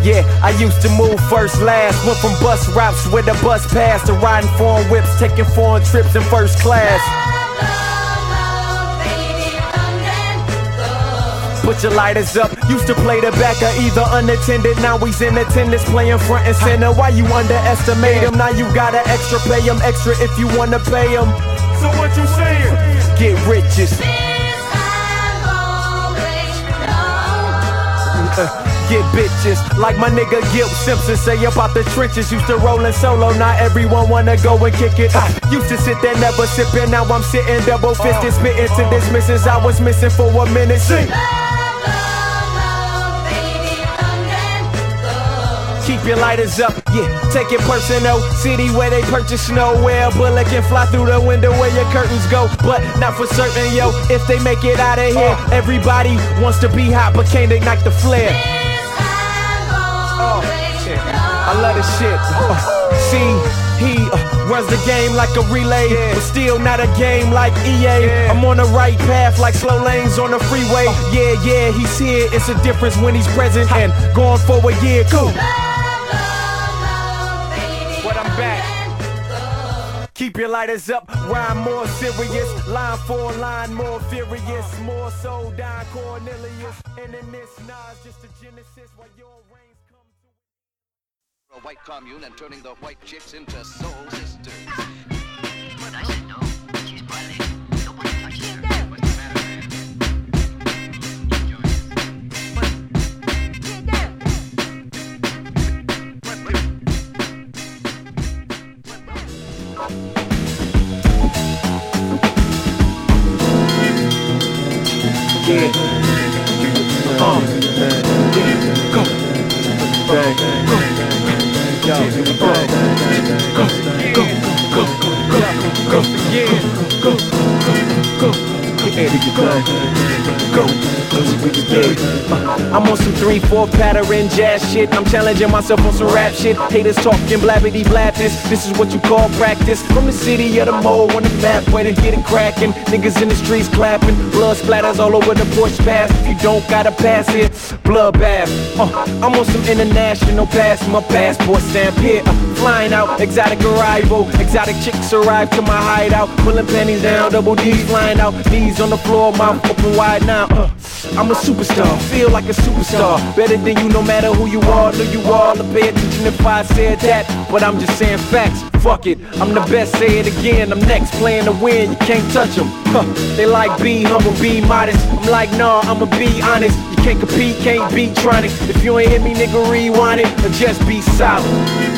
Yeah, I used to move first last. Went from bus routes where the bus passed to riding foreign whips, taking foreign trips in first class. Put your lighters up. Used to play the back of either unattended. Now he's in attendance playing front and center. Why you underestimate him? Now you gotta extra pay him. Extra if you wanna pay him. So what you saying? Get riches. Get bitches, like my nigga Gil Simpson say about the trenches. Used to rollin' solo, not everyone wanna go and kick it. Used to sit there never sippin', now I'm sitting double fisted, spittin' to dismisses I was missing for a minute. Sing. Keep your lighters up, yeah, take it personal. City where they purchase snow, where a bullet can fly through the window where your curtains go. But not for certain, yo, if they make it out of here. Everybody wants to be hot but can't ignite the flare. I love this shit. See, he runs the game like a relay, but still not a game like EA. I'm on the right path like slow lanes on the freeway. Yeah, he's here. It's a difference when he's present and going for a year. Cool. But I'm back. Keep your lighters up, rhyme more serious. Line for line, more furious. More so, Don Cornelius. And in this, Nas just a genesis while your reigns come to a white commune and turning the white chicks into soul sisters. But I said no. She's my lady. Nobody touches her. What's the matter, man? I'm on some 3-4 pattern jazz shit. I'm challenging myself on some rap shit. Haters talking blabbity blappness. This is what you call practice. From the city of the mole on the map, where to get it cracking. Niggas in the streets clapping. Blood splatters all over the porch path. If you don't gotta pass it, bloodbath. I'm on some international pass. My passport stamp here. Flying out, exotic arrival. Exotic chicks arrive to my hideout. Pulling panties down, double D's flying out. Knees on the floor, mouth open wide now. I'm a superstar, feel like a superstar. Better than you no matter who you are. Know you all to pay attention if I said that. But I'm just saying facts, fuck it. I'm the best, say it again. I'm next, playing to win, you can't touch them. They like be humble, be modest. I'm like, nah, I'ma be honest. You can't compete, can't be trying it. If you ain't hit me, nigga, rewind it. Or just be solid.